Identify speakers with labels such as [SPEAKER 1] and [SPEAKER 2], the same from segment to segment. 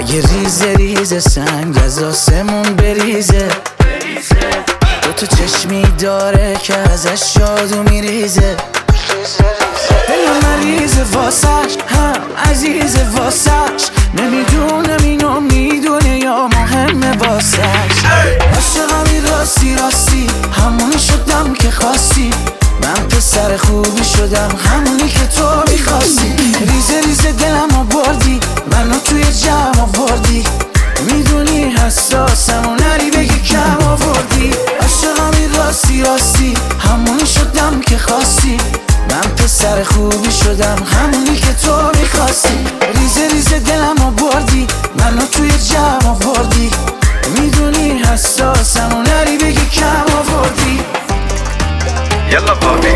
[SPEAKER 1] اگه ریزه ریزه سنگ از آسمون بریزه، دوتا چشمی داره که ازش جادو میریزه. دلم مریضه واسش، هم عزیزه واسش، نمیدونم اینو میدونه یا مهمه واسش. عاشقمی راستی راستی، همونی شدم که خواستی، من پسر خوبی شدم همونی که تو میخواستی. ریزه ریزه دلمو بردی، منو توی جمع آوردی، میدونی حساسم و نری بگی کم آوردی. عاشقمی راستی راستی، همونی شدم که خواستی، من پسر خوبی شدم همونی که تو میخواستی. ریزه ریزه دلمو بردی، منو توی جمع آوردی، میدونی حساسم و نری بگی کم آوردی.
[SPEAKER 2] یلا بابی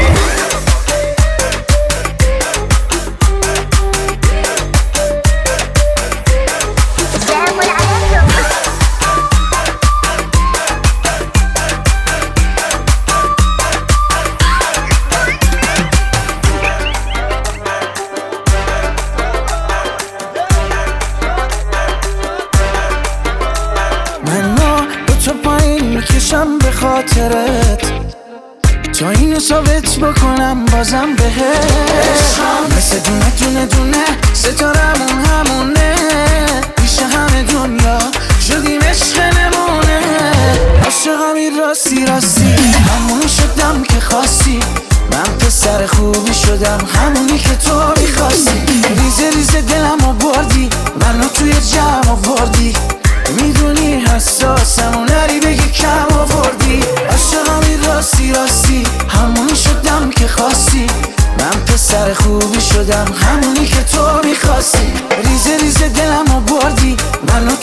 [SPEAKER 1] منو با تو پایین میکشم به خاطرت، تا اینو ثابت بکنم بازم بهت. مثل دونه دونه دونه ستارمون همونه، پیش همه دنیا شدیم عشق نمونه. عاشقمی راستی راستی، همونی شدم که خواستی، من پسر خوبی شدم همونی که تو میخواستی. ریزه ریزه دلمو بردی، منو توی جمع آوردی، میدونی حساسم و نری بگی کم آوردی. عاشقمی راستی راستی، همونی شدم که خواستی، من پسر خوبی شدم همونی که تو میخواستی. ریزه ریزه دلمو بردی، منو